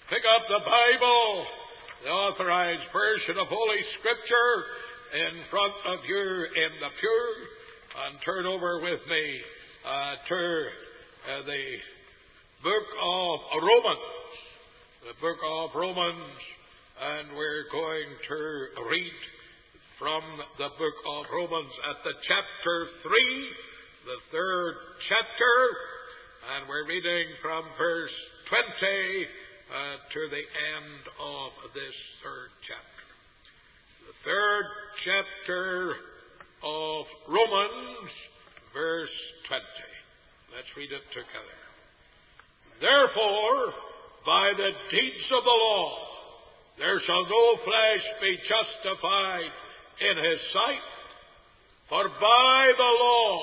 Pick up the Bible, the authorized version of Holy Scripture, in front of you in the pew, and turn over with me to the book of Romans. The book of Romans, and we're going to read from the book of Romans at the chapter 3, the third chapter, and we're reading from verse 20 to the end of this third chapter. The third chapter of Romans, verse 20. Let's read it together. Therefore, by the deeds of the law, there shall no flesh be justified in his sight, for by the law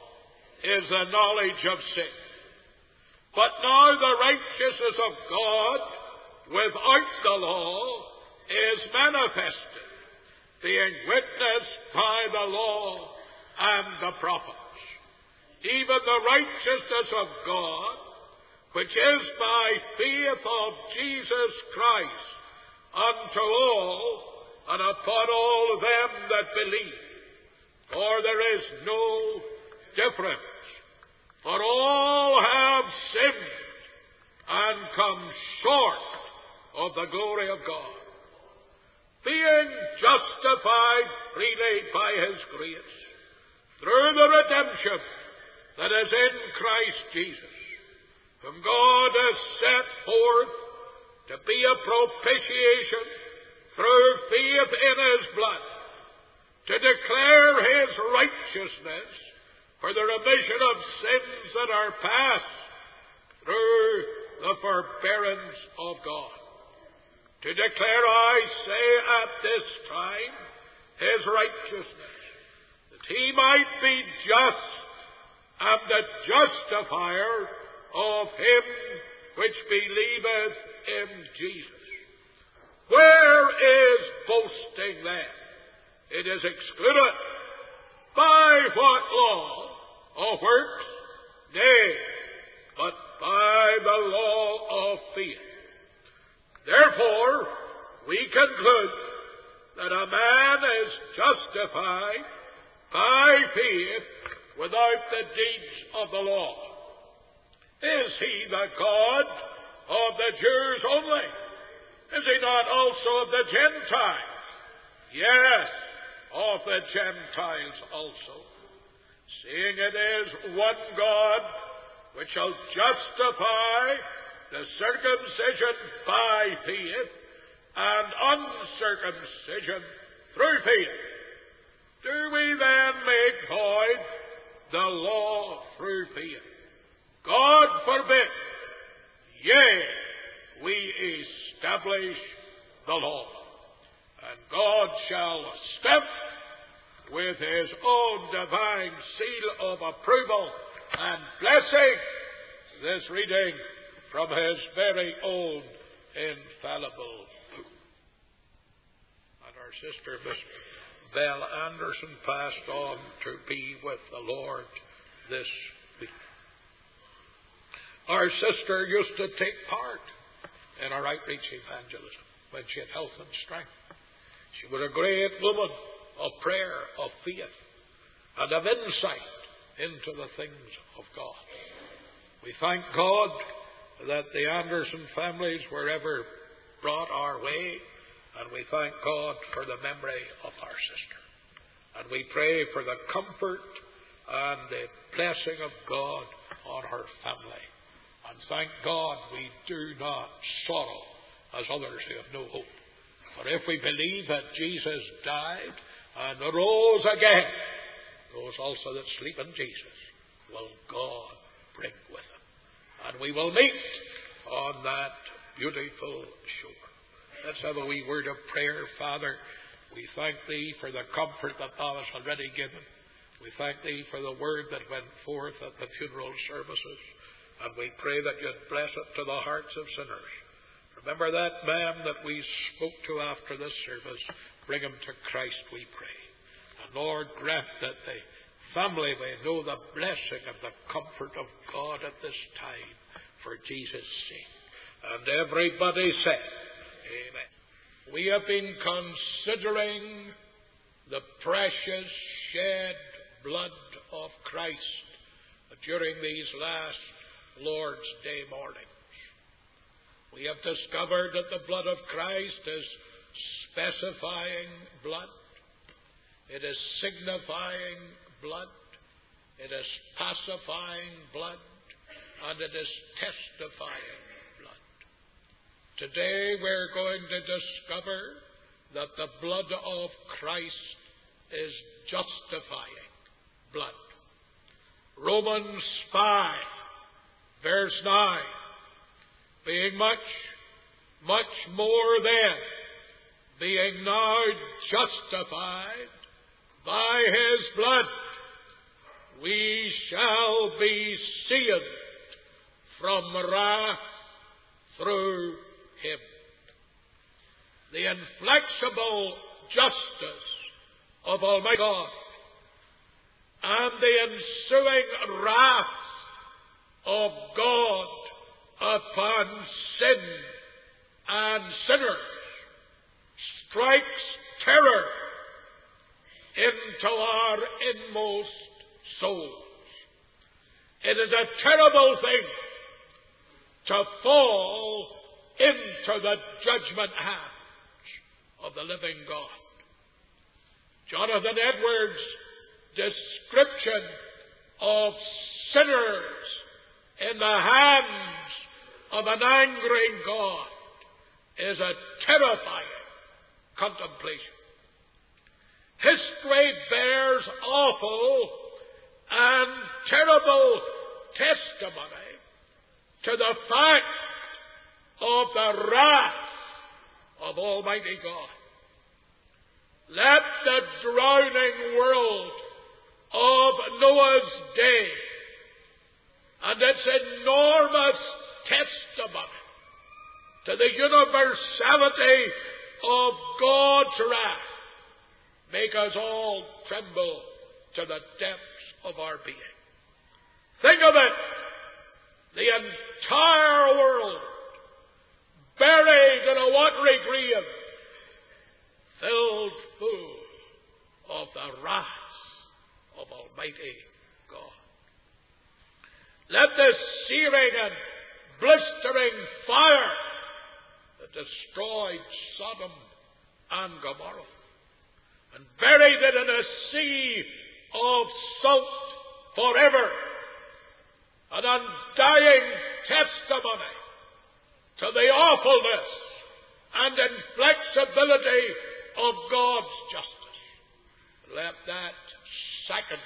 is the knowledge of sin. But now the righteousness of God without the law is manifested, being witnessed by the law and the prophets, even the righteousness of God, which is by faith of Jesus Christ unto all and upon all them that believe. For there is no difference. For all have sinned and come short of the glory of God, being justified freely by His grace, through the redemption that is in Christ Jesus, whom God has set forth to be a propitiation through faith in His blood, to declare His righteousness for the remission of sins that are past through the forbearance of God. To declare, I say, at this time, His righteousness, that He might be just and the justifier of him which believeth in Jesus. Where is boasting then? It is excluded. By what law? Of works? Nay, but by the law of faith. Therefore, we conclude that a man is justified by faith without the deeds of the law. Is he the God of the Jews only? Is he not also of the Gentiles? Yes, of the Gentiles also. Seeing it is one God which shall justify the circumcision by faith and uncircumcision through faith. Do we then make void the law through faith? God forbid. Yea, we establish the law. And God shall stamp with His own divine seal of approval and blessing this reading from His very own infallible book. And our sister, Miss Belle Anderson, passed on to be with the Lord this week. Our sister used to take part in our outreach evangelism when she had health and strength. She was a great woman of prayer, of faith, and of insight into the things of God. We thank God that the Anderson families were ever brought our way, and we thank God for the memory of our sister. And we pray for the comfort and the blessing of God on her family. And thank God we do not sorrow as others who have no hope. For if we believe that Jesus died and rose again, those also that sleep in Jesus will God bring with him. And we will meet on that beautiful shore. Let's have a wee word of prayer. Father, we thank Thee for the comfort that Thou hast already given. We thank Thee for the word that went forth at the funeral services. And we pray that You'd bless it to the hearts of sinners. Remember that man that we spoke to after this service. Bring him to Christ, we pray. And Lord, grant that the family may know the blessing and the comfort of God at this time for Jesus' sake. And And everybody said, Amen. We have been considering the precious shed blood of Christ during these last Lord's Day mornings. We have discovered that the blood of Christ is specifying blood. It is signifying blood. It is pacifying blood. And it is testifying blood. Today we're going to discover that the blood of Christ is justifying blood. Romans 5, verse 9. Being much more than, being now justified by His blood, we shall be saved from wrath through Him. The inflexible justice of Almighty God and the ensuing wrath of God upon sin and sinners strikes terror into our inmost souls. It is a terrible thing to fall into the judgment hands of the living God. Jonathan Edwards' description of sinners in the hands of an angry God is a terrifying contemplation. History bears awful and terrible testimony to the fact of the wrath of Almighty God. Let the drowning world of Noah's day and its enormous testimony to the universality of God's wrath make us all tremble to the depths of our being. Think of it! The entire world buried in a watery grave, filled full of the wrath of Almighty God. Let the searing and blistering fire that destroyed Sodom and Gomorrah and buried it in a sea of salt forever, an undying testimony to the awfulness and inflexibility of God's justice. Let that second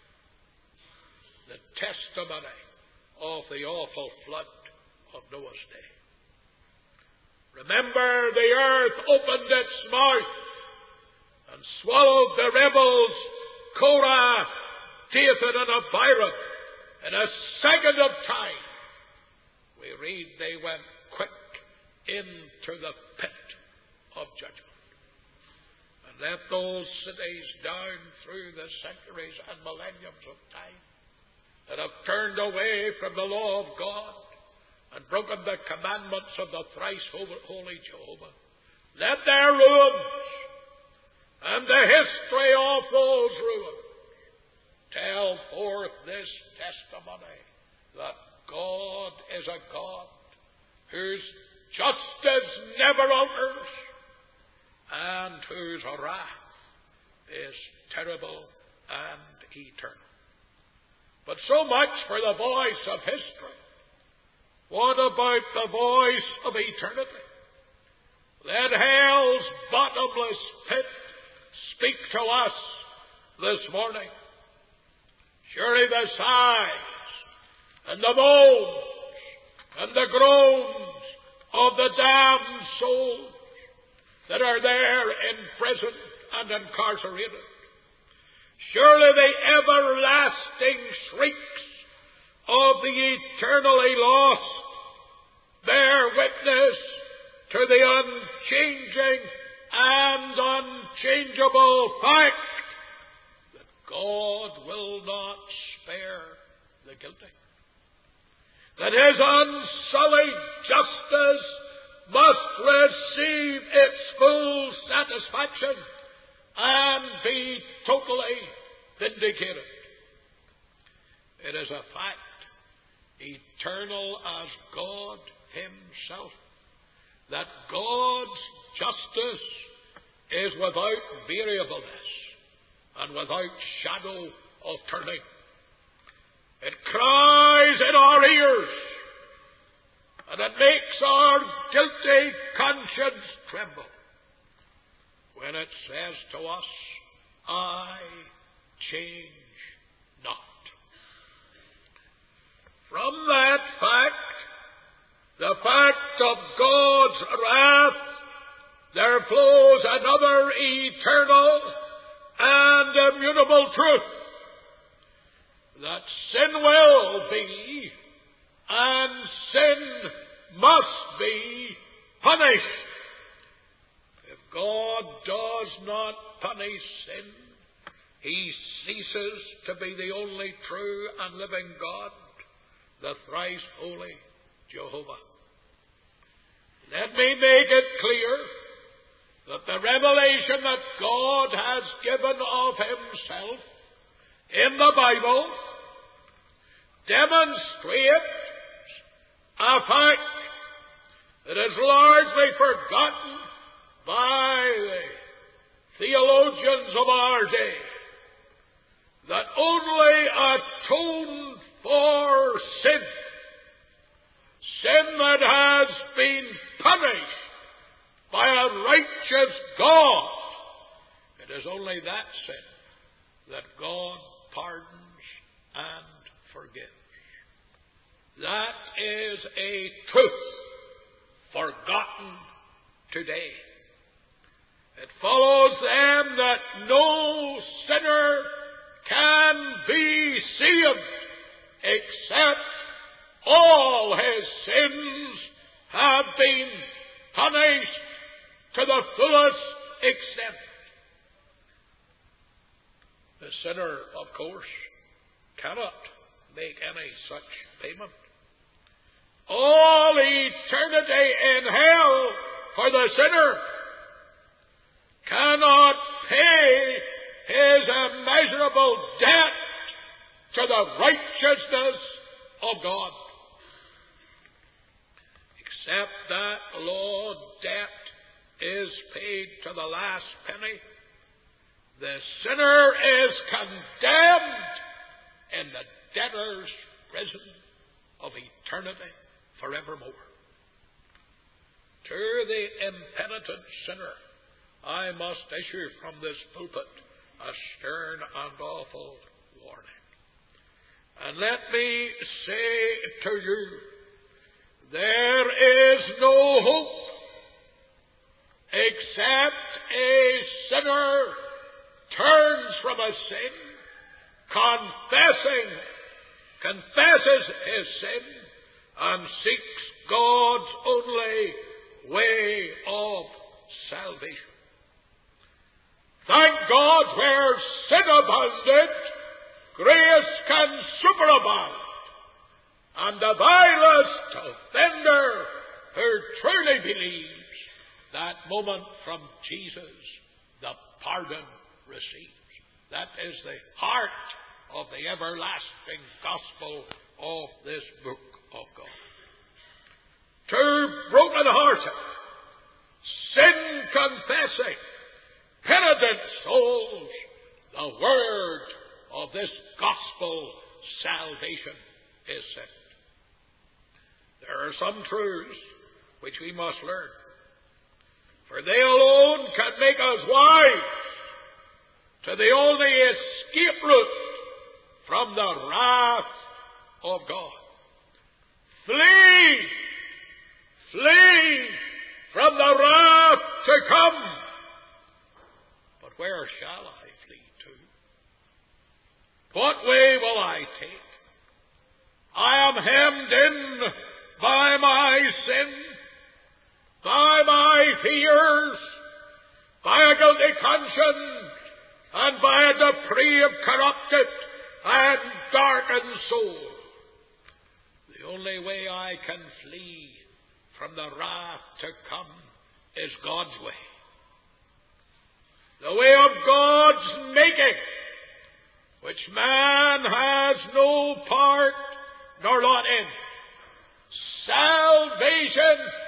the testimony of the awful flood of Noah's day. Remember, the earth opened its mouth and swallowed the rebels Korah, Dathan, and Abiram in a second of time. We read they went quick into the pit of judgment and let those cities down through the centuries and millenniums of time that have turned away from the law of God and broken the commandments of the thrice holy Jehovah. Let their ruins and the history of those ruins tell forth this testimony that God is a God whose justice never alters and whose wrath is terrible and eternal. But so much for the voice of history. What about the voice of eternity? Let hell's bottomless pit speak to us this morning. Surely the sighs and the moans and the groans of the damned souls that are there imprisoned and incarcerated. Surely the everlasting shrieks of the eternally lost bear witness to the unchanging and unchangeable fact that God will not spare the guilty, that His unsullied justice himself that God's justice is without variableness and without shadow of turning. It cries in our ears, and it makes our guilty conscience tremble when it says to us, I change not. From that fact, the fact of God's wrath, there flows another eternal and immutable truth, that sin will be and sin must be punished. If God does not punish sin, He ceases to be the only true and living God, the thrice holy Jehovah. Let me make it clear that the revelation that God has given of Himself in the Bible demonstrates a fact that is largely forgotten by the theologians of our day, that only atoned for sin, sin that has been punished by a righteous God, it is only that sin that God pardons and forgives. That is a truth forgotten today. It follows then that no sinner can be saved except all his sins have been punished to the fullest extent. The sinner, of course, cannot make any such payment. All eternity in hell for the sinner cannot pay his immeasurable debt to the righteousness of God. Except that law debt is paid to the last penny, the sinner is condemned in the debtor's prison of eternity forevermore. To the impenitent sinner, I must issue from this pulpit a stern and awful warning. And let me say to you, there is no hope except a sinner turns from a sin, confesses his sin, and seeks God's only way of salvation. Thank God, where sin abounded, grace can superabound, and the vilest offender who truly believes, that moment from Jesus, the pardon receives. That is the heart of the everlasting gospel of this book of God. To broken-hearted, sin-confessing, penitent souls, the word of this gospel salvation is sent. There are some truths which we must learn, for they alone can make us wise to the only escape route from the wrath of God. Flee from the wrath to come. But where shall I flee to? What way will I take? I am hemmed in by my sin, by my fears, by a guilty conscience, and by a depraved, corrupted, and darkened soul. The only way I can flee from the wrath to come is God's way. The way of God's making, which man has no part nor lot in. Salvation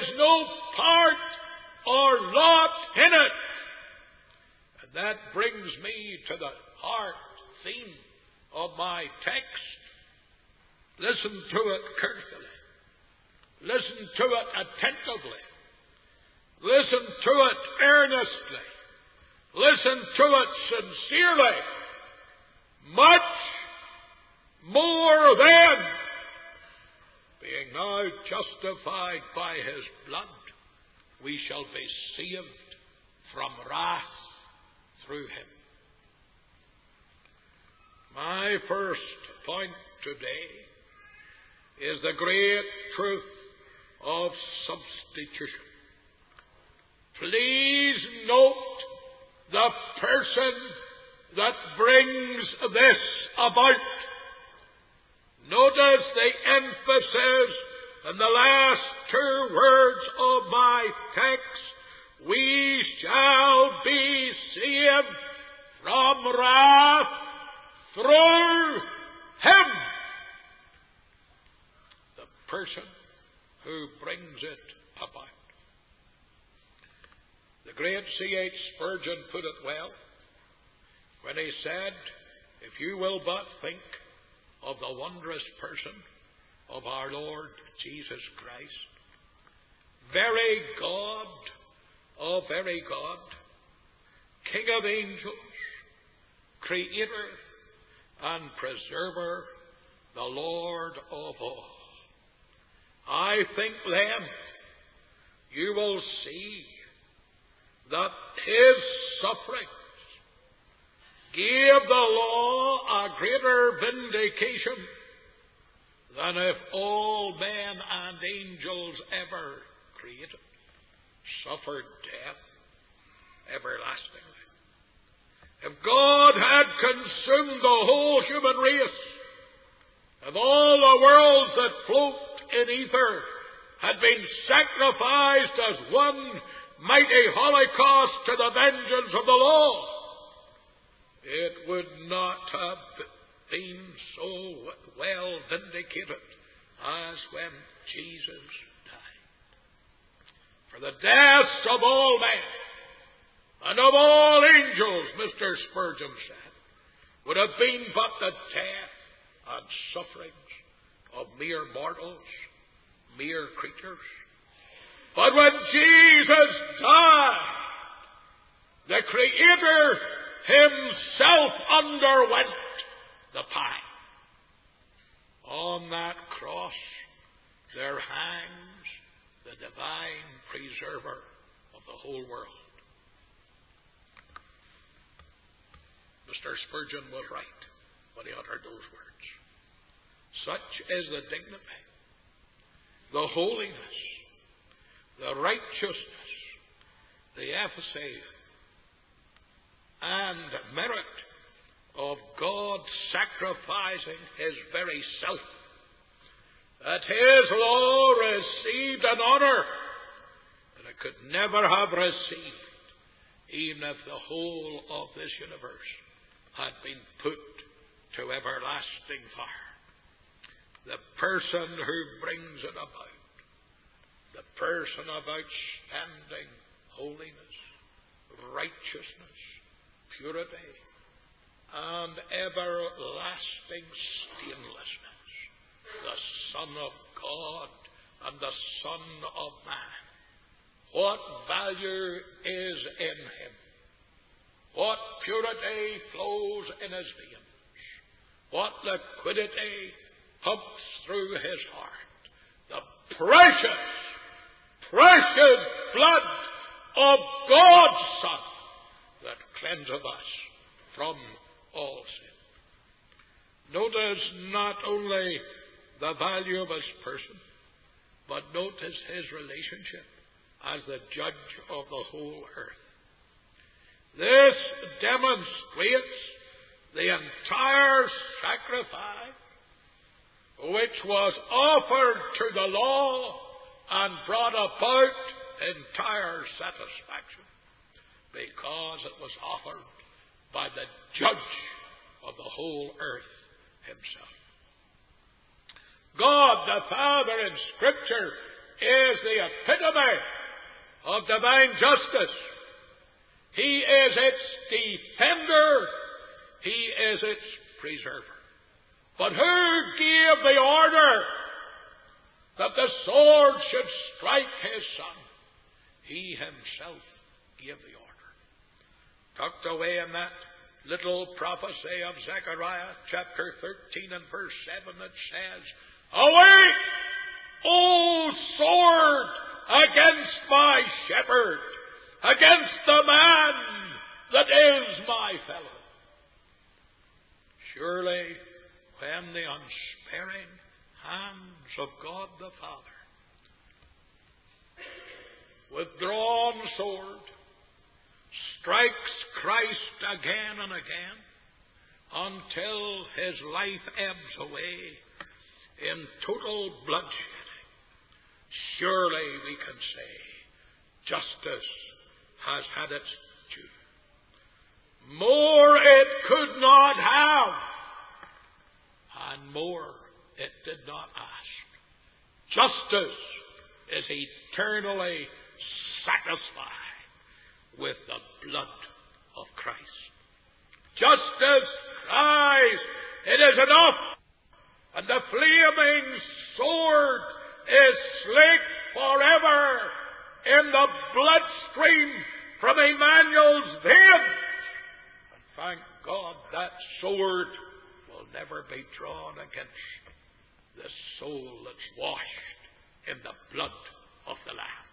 has no part or lot in it. And that brings me to the heart theme of my text. Listen to it carefully. Listen to it attentively. Listen to it earnestly. Listen to it sincerely. Much more than, being now justified by His blood, we shall be saved from wrath through Him. My first point today is the great truth of substitution. Please note the person that brings this about. Notice the emphasis in the last two words of my text. We shall be saved from wrath through Him. The person who brings it about. The great C.H. Spurgeon put it well when he said, if you will but think of the wondrous person of our Lord Jesus Christ, very God, oh very God, King of angels, Creator and Preserver, the Lord of all. I think then you will see that His sufferings gave the law a greater vindication than if all men and angels ever created suffered death everlastingly. If God had consumed the whole human race, if all the worlds that float in ether had been sacrificed as one mighty holocaust to the vengeance of the law, it would not have been so well vindicated as when Jesus died. For the deaths of all men and of all angels, Mr. Spurgeon said, would have been but the death and sufferings of mere mortals, mere creatures. But when Jesus died, the Creator Himself underwent the pine. On that cross there hangs the divine preserver of the whole world. Mr. Spurgeon was right when he uttered those words. Such is the dignity, the holiness, the righteousness, the efficacy, and merit of God sacrificing His very self, that His law received an honor that it could never have received, even if the whole of this universe had been put to everlasting fire. The person who brings it about, the person of outstanding holiness, righteousness, purity, and everlasting stainlessness, the Son of God and the Son of Man. What value is in Him? What purity flows in His veins? What liquidity pumps through His heart? The precious, precious blood of God's Son that cleanseth us from all sin. Notice not only the value of His person, but notice His relationship as the judge of the whole earth. This demonstrates the entire sacrifice which was offered to the law and brought about entire satisfaction, because it was offered by the judge of the whole earth Himself. God the Father in Scripture is the epitome of divine justice. He is its defender. He is its preserver. But who gave the order that the sword should strike his son? He himself gave the order. Tucked away in that little prophecy of Zechariah chapter 13 and verse 7 that says, "Awake, O sword, against my shepherd, against the man that is my fellow." Surely, when the unsparing hands of God the Father, with drawn sword, strikes Christ again and again until his life ebbs away in total bloodshedding, surely we can say justice has had its due. More it could not have, and more it did not ask. Justice is eternally satisfied with the blood of Christ. Justice cries, "It is enough," and the flaming sword is slaked forever in the bloodstream from Emmanuel's veins. And thank God that sword will never be drawn against the soul that's washed in the blood of the Lamb.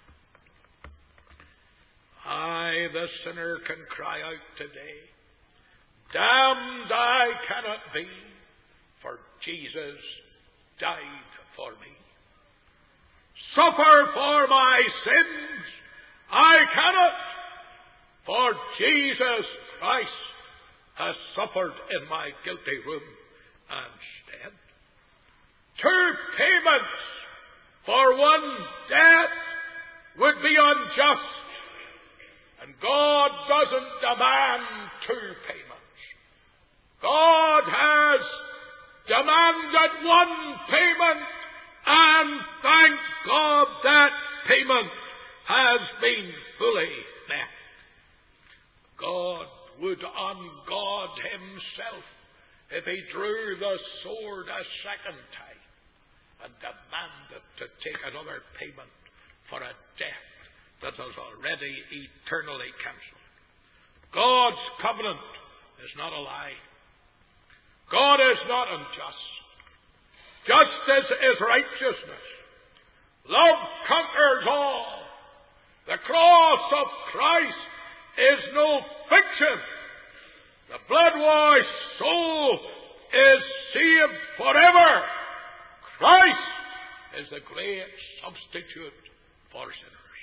I, the sinner, can cry out today, "Damned I cannot be, for Jesus died for me. Suffer for my sins I cannot, for Jesus Christ has suffered in my guilty room and stead. 2 payments for one debt would be unjust, and God doesn't demand 2 payments. God has demanded 1 payment, and thank God that payment has been fully met. God would ungod himself if he drew the sword a second time and demanded to take another payment for a debt that was already eternally cancelled. God's covenant is not a lie. God is not unjust. Justice is righteousness. Love conquers all. The cross of Christ is no fiction. The blood-washed soul is saved forever. Christ is the great substitute for sinners.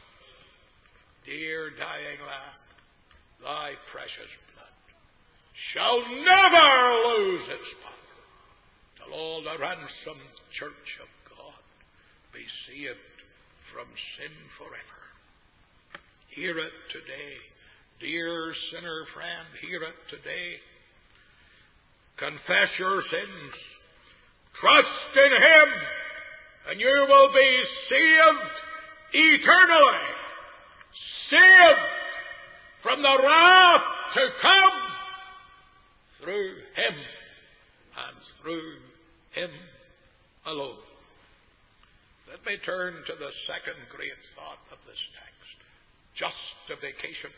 Dear dying Lamb, thy precious blood shall never lose its power till all the ransomed church of God be saved from sin forever. Hear it today. Dear sinner friend, hear it today. Confess your sins. Trust in him, and you will be saved eternally. Saved from the wrath to come through him and through him alone. Let me turn to the second great thought of this text. Justification.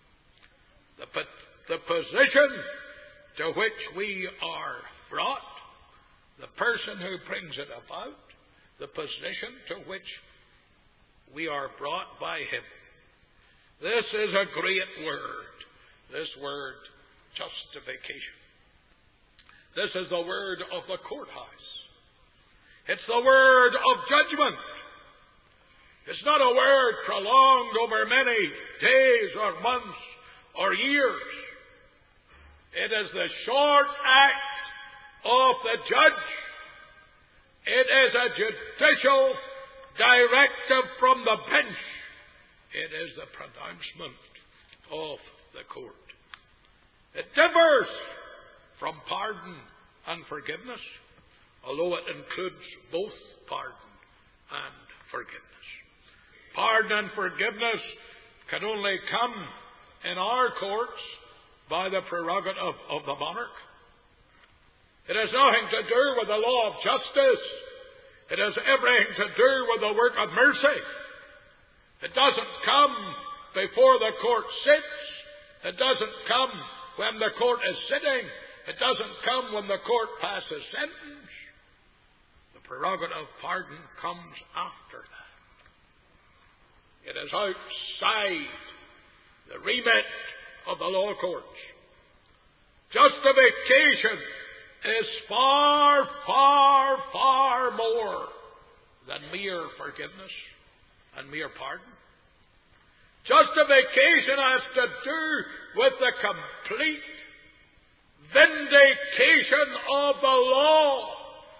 The position to which we are brought, the person who brings it about, the position to which we are brought by him. This is a great word, this word, justification. This is the word of the courthouse. It's the word of judgment. It's not a word prolonged over many days or months or years. It is the short act of the judge. It is a judicial directive from the bench. It is the pronouncement of the court. It differs from pardon and forgiveness, although it includes both pardon and forgiveness. pardon and forgiveness can only come in our courts by the prerogative of the monarch. It has nothing to do with the law of justice. It has everything to do with the work of mercy. It doesn't come before the court sits. It doesn't come when the court is sitting. It doesn't come when the court passes sentence. The prerogative of pardon comes after that. It is outside the remit of the law courts. Justification is far, far, far more than mere forgiveness and mere pardon. Justification has to do with the complete vindication of the law.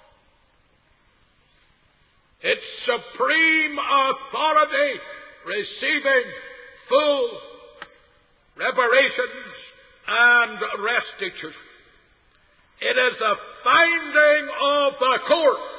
Its supreme authority receiving full reparations and restitution. It is the finding of the court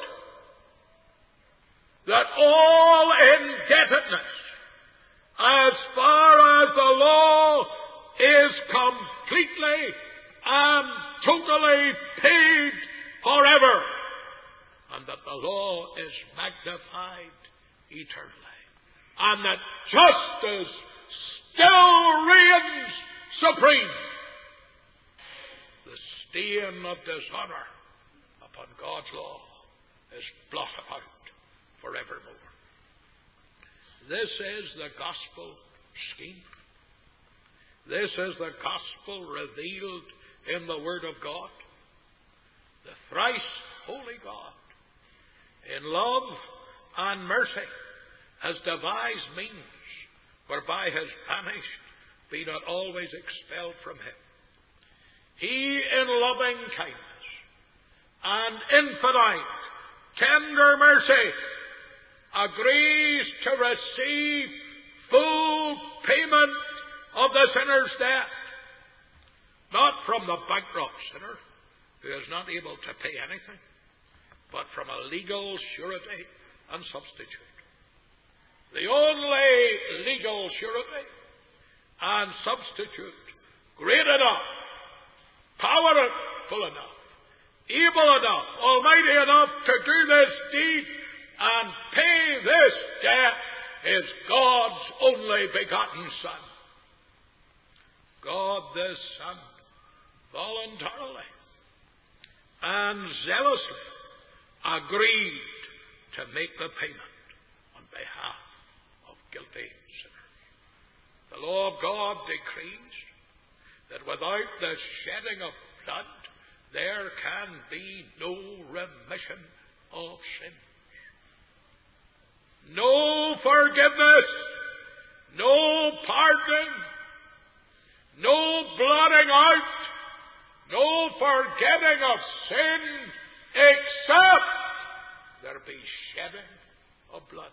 that all indebtedness, as far as the law is completely and totally paid forever, and that the law is magnified eternally, and that justice still reigns supreme. The stain of dishonor upon God's law is blotted out forevermore. This is the gospel scheme. This is the gospel revealed in the Word of God. The thrice holy God, in love and mercy, has devised means whereby his banished be not always expelled from him. He, in loving kindness and infinite tender mercy, agrees to receive full payment of the sinner's debt, not from the bankrupt sinner who is not able to pay anything, but from a legal surety and substitute. The only legal surety and substitute great enough, powerful enough, able enough, almighty enough to do this deed and pay this debt is God's only begotten Son. God the Son voluntarily and zealously agreed to make the payment on behalf of guilty sinners. The law of God decrees that without the shedding of blood there can be no remission of sins. No forgiveness, no pardoning, no blotting out, no forgetting of sin, except there be shedding of blood.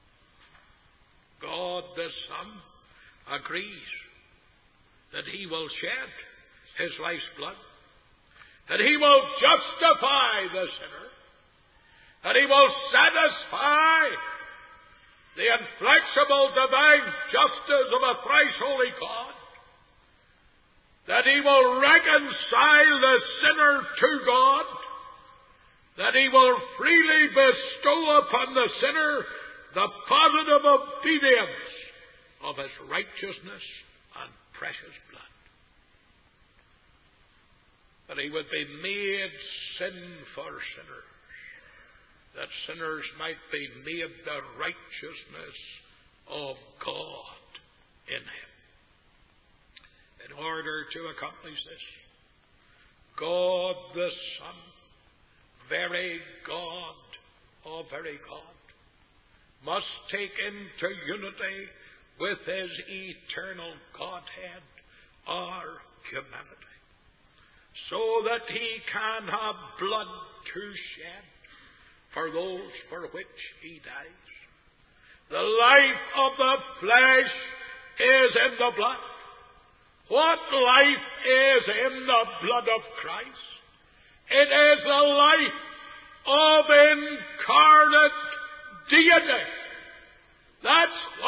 God the Son agrees that he will shed his life's blood, that he will justify the sinner, that he will satisfy the inflexible divine justice of a thrice holy God, that he will reconcile the sinner to God, that he will freely bestow upon the sinner the positive obedience of his righteousness and precious blood. That he would be made sin for sinners, that sinners might be made the righteousness of God in him. In order to accomplish this, God the Son, very God, very God, must take into unity with his eternal Godhead our humanity, so that he can have blood to shed for those for which he dies. The life of the flesh is in the blood. What life is in the blood of Christ? It is the life of incarnate deity. That's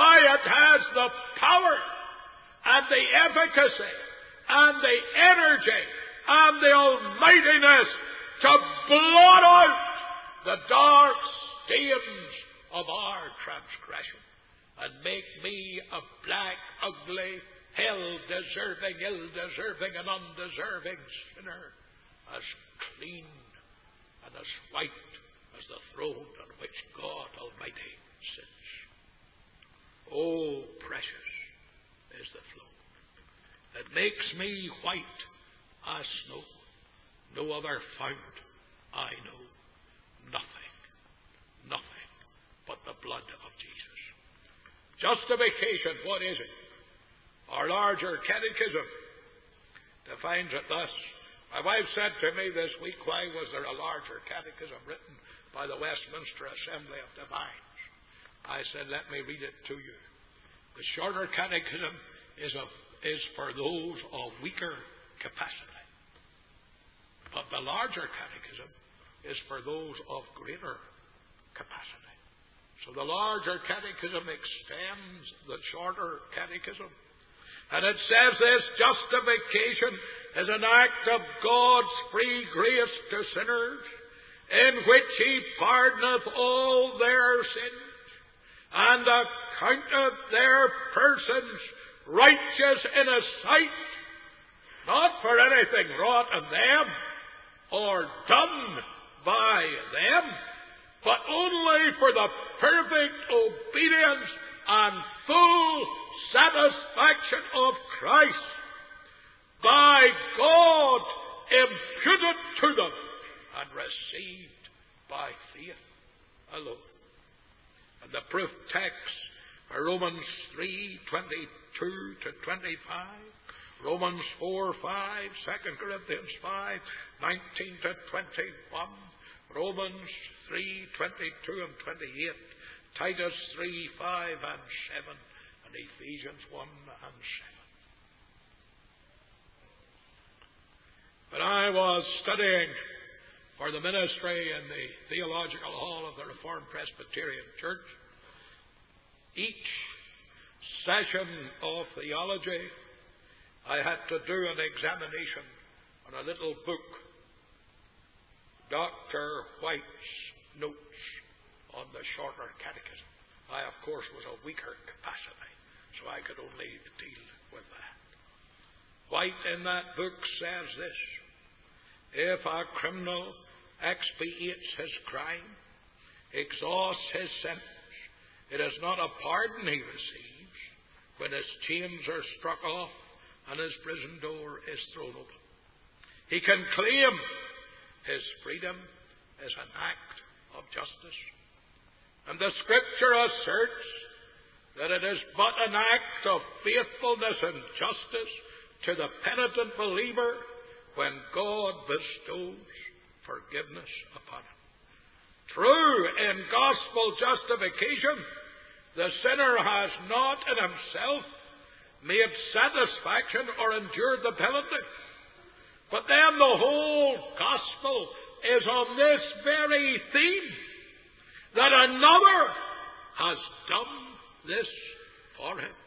the efficacy and the energy and the almightiness to blot out the dark stains of our transgression and make me a black, ugly, hell-deserving, ill-deserving, and undeserving sinner, as clean and as white as the throne on which God Almighty sits. Oh, precious is the flow. It makes me white as snow. No other fount I know. Nothing but the blood of Jesus. Justification, what is it? Our larger catechism defines it thus. My wife said to me this week, why was there a larger catechism written by the Westminster Assembly of Divines? I said, let me read it to you. The shorter catechism is for those of weaker capacity. But the larger catechism is for those of greater capacity. So the larger catechism extends the shorter catechism. And it says this: justification is an act of God's free grace to sinners, in which He pardoneth all their sins, and accounteth their persons righteous in His sight, not for anything wrought in them or done by them, but only for the perfect obedience and full satisfaction of Christ, by God imputed to them and received by faith alone. And the proof text are Romans 3:22 to 25, Romans 4:5, 2 Corinthians 5:19 to 21, Romans 3:22 and 28, Titus 3:5 and 7, and Ephesians 1 and 7. When I was studying for the ministry in the Theological Hall of the Reformed Presbyterian Church, each session of theology I had to do an examination on a little book, Dr. White's Notes on the Shorter Catechism. I, of course, was a weaker capacity, so I could only deal with that. White in that book says this: if a criminal expiates his crime, exhausts his sentence, it is not a pardon he receives when his chains are struck off and his prison door is thrown open. He can claim his freedom as an act of justice. And the Scripture asserts that it is but an act of faithfulness and justice to the penitent believer when God bestows forgiveness upon him. True, in gospel justification, the sinner has not in himself made satisfaction or endured the penalty. But then the whole gospel is on this very theme, that another has done this for him.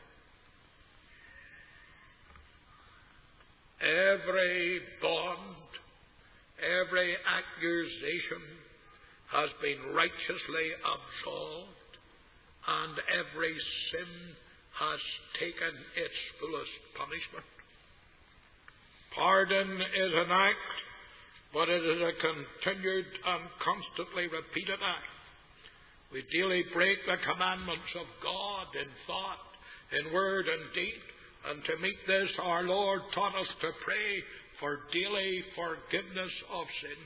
Every bond, every accusation has been righteously absolved, and every sin has taken its fullest punishment. Pardon is an act, but it is a continued and constantly repeated act. We daily break the commandments of God in thought, in word and deed, and to meet this our Lord taught us to pray for daily forgiveness of sin.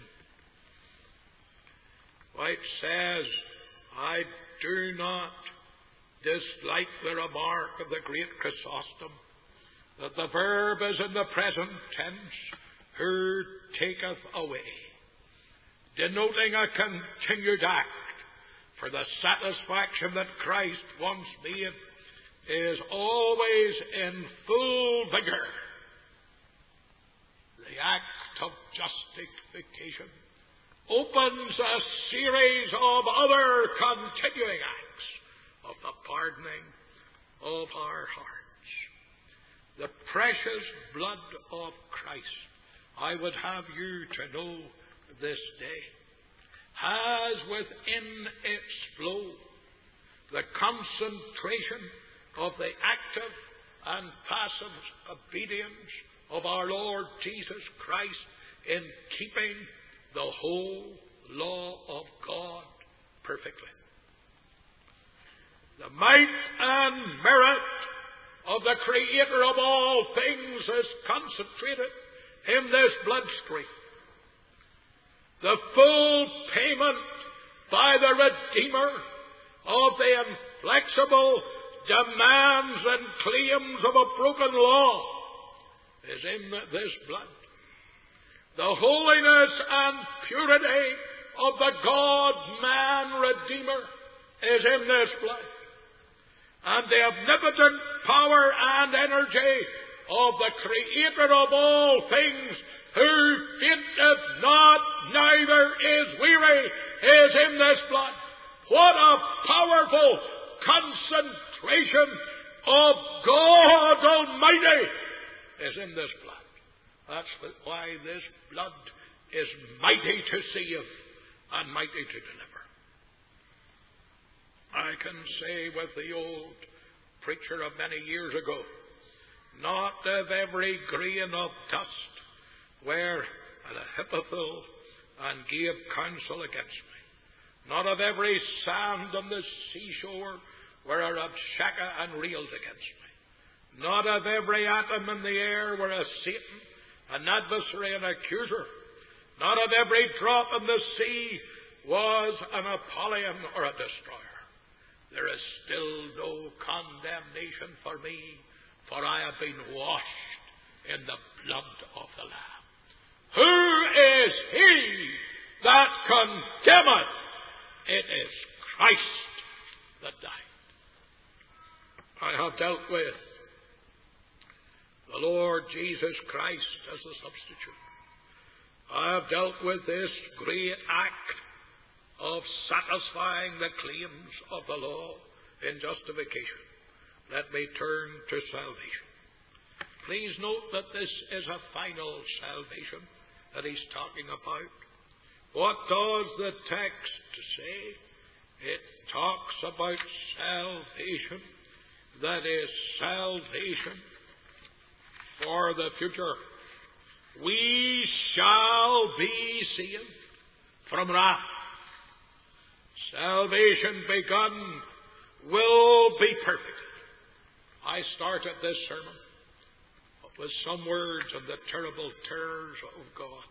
White says, I do not dislike the remark of the great Chrysostom that the verb is in the present tense, who taketh away, denoting a continued act, for the satisfaction that Christ once made is always in full vigor. The act of justification opens a series of other continuing acts of the pardoning of our hearts. the precious blood of Christ, I would have you to know this day, has within its flow the concentration of the active and passive obedience of our Lord Jesus Christ in keeping the whole law of God perfectly. The might and merit of the Creator of all things is concentrated in this blood stream. The full payment by the Redeemer of the inflexible demands and claims of a broken law is in this blood. The holiness and purity of the God-man Redeemer is in this blood. And the omnipotent power and energy of the Creator of all things, who fainteth not, neither is weary, is in this blood. What a powerful concentration of God Almighty is in this blood. That's why this blood is mighty to save and mighty to deliver. I can say with the old preacher of many years ago, not of every grain of dust where an Ahithophel and gave counsel against me, not of every sand on the seashore where a Rabshakeh and railed against me, not of every atom in the air where a Satan, an adversary and accuser, not of every drop in the sea was an Apollyon or a destroyer. There is still no condemnation for me, for I have been washed in the blood of the Lamb. Who is he that condemneth? It is Christ that died. I have dealt with the Lord Jesus Christ as the substitute. I have dealt with this great act of satisfying the claims of the law in justification. Let me turn to salvation. Please note that this is a final salvation that he's talking about. What does the text say? It talks about salvation, that is, salvation for the future. We shall be saved from wrath. Salvation begun will be perfect. I started this sermon with some words on the terrible terrors of God.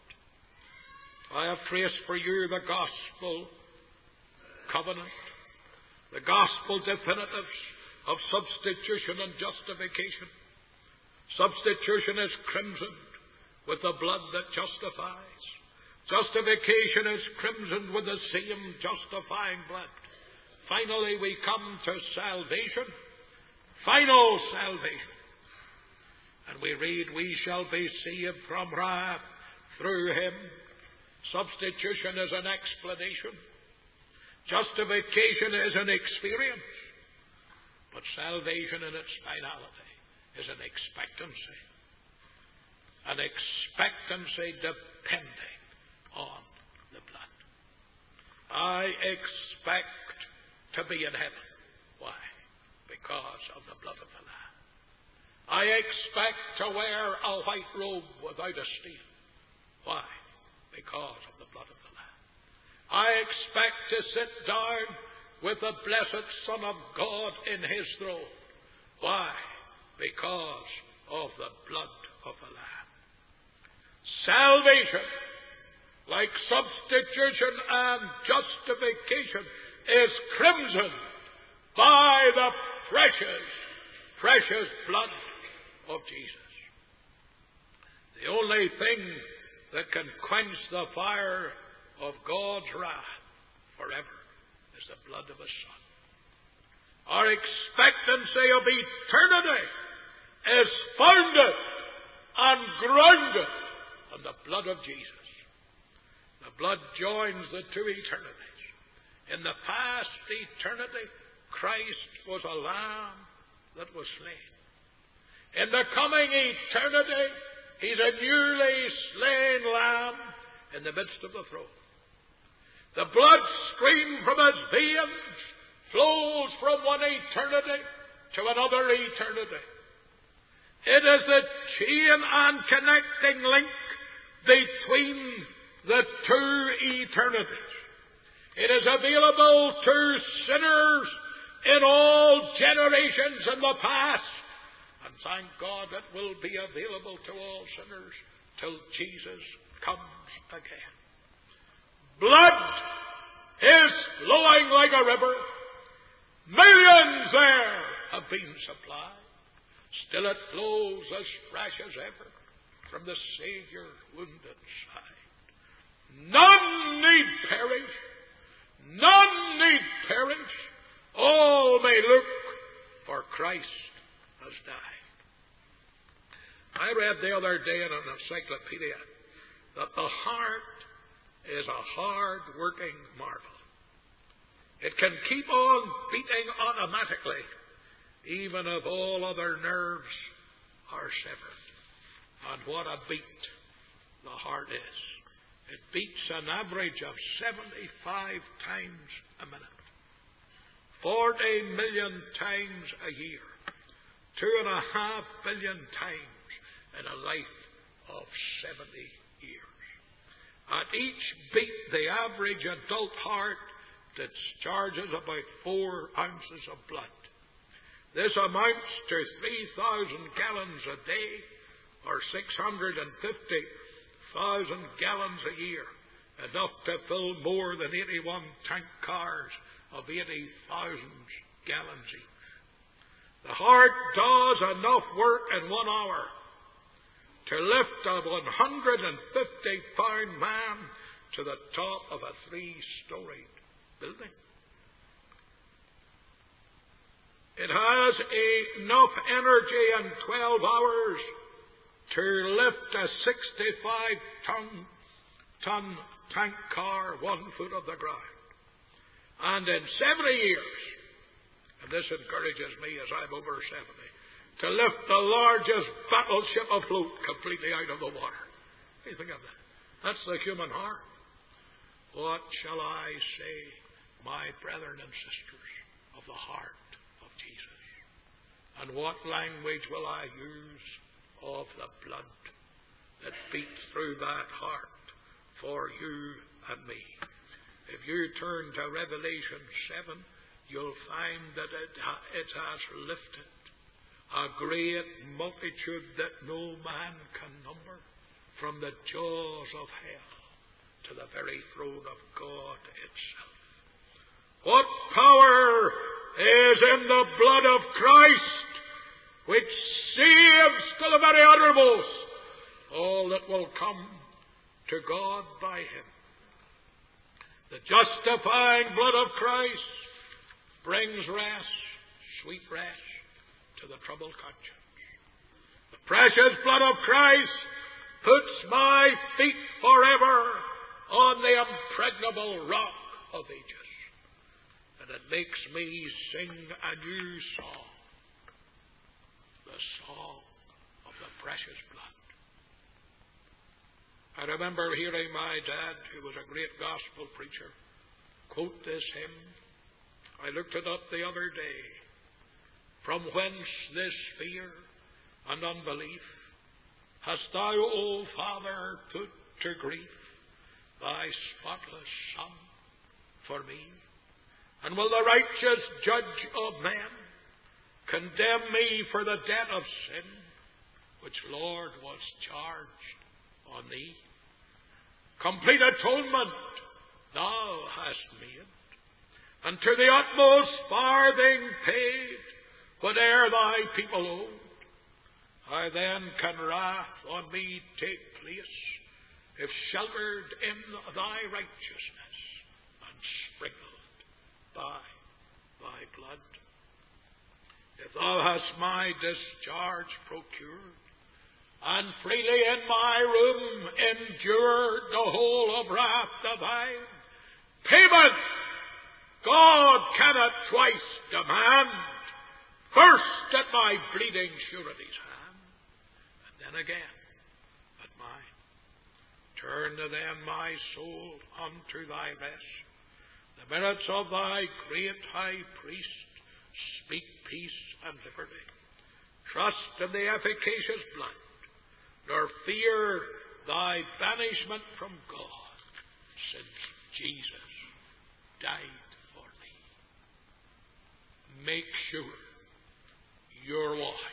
I have traced for you the gospel covenant, the gospel definitives of substitution and justification. Substitution is crimsoned with the blood that justifies. Justification is crimsoned with the same justifying blood. Finally, we come to salvation, final salvation. And we read, we shall be saved from wrath through him. Substitution is an explanation. Justification is an experience. But salvation in its finality is an expectancy. An expectancy depending on the blood. I expect to be in heaven. Why? Because of the blood of the Lamb. I expect to wear a white robe without a stain. Why? Because of the blood of the Lamb. I expect to sit down with the blessed Son of God in his throne. Why? Because of the blood of the Lamb. Salvation, like substitution and justification, is crimsoned by the precious, precious blood of Jesus. The only thing that can quench the fire of God's wrath forever is the blood of His Son. Our expectancy of eternity is founded and grounded on the blood of Jesus. The blood joins the two eternities. In the past eternity, Christ was a lamb that was slain. In the coming eternity, He's a newly slain lamb in the midst of the throne. The blood stream from His veins flows from one eternity to another eternity. It is the chain and connecting link between the two eternities. It is available to sinners in all generations in the past. And thank God it will be available to all sinners till Jesus comes again. Blood is flowing like a river. Millions there have been supplied. Still it flows as fresh as ever from the Saviour's wounded side. None need perish. None need perish. All may look, for Christ has died. I read the other day in an encyclopedia that the heart is a hard-working marvel. It can keep on beating automatically, even if all other nerves are severed. And what a beat the heart is. It beats an average of 75 times a minute. 40 million times a year. 2.5 billion times in a life of 70 years. At each beat, the average adult heart discharges about 4 ounces of blood. This amounts to 3,000 gallons a day, or 650,000 gallons a year, enough to fill more than 81 tank cars of 80,000 gallons each. The heart does enough work in 1 hour to lift a 150-pound man to the top of a 3-storied building. It has enough energy in 12 hours to lift a 65-ton tank car 1 foot of the ground. And in 70 years, and this encourages me as I'm over 70, to lift the largest battleship afloat completely out of the water. What do you think of that? That's the human heart. What shall I say, my brethren and sisters, of the heart of Jesus? And what language will I use of the blood that beats through that heart for you and me? If you turn to Revelation 7, you'll find that it has lifted a great multitude that no man can number from the jaws of hell to the very throne of God itself. What power is in the blood of Christ, which saves to the very uttermost all that will come to God by Him. The justifying blood of Christ brings rest, sweet rest, to the troubled conscience. The precious blood of Christ puts my feet forever on the impregnable rock of ages. And it makes me sing a new song, the song of the precious blood. I remember hearing my dad, who was a great gospel preacher, quote this hymn. I looked it up the other day. From whence this fear and unbelief hast thou, O Father, put to grief thy spotless Son for me? And will the righteous judge of men condemn me for the debt of sin, which, Lord, was charged on thee? Complete atonement thou hast made, and to the utmost farthing paid whate'er thy people owed. How then can wrath on me take place, if sheltered in thy righteousness and sprinkled by thy blood? If thou hast my discharge procured, and freely in my room endured the whole of wrath divine, payment God cannot twice demand. First it my bleeding surety's hand, and then again at mine. Turn then my soul unto thy rest. The minutes of thy great high priest speak peace and liberty. Trust in the efficacious blood, nor fear thy banishment from God, since Jesus died for thee. Make sure you're washed.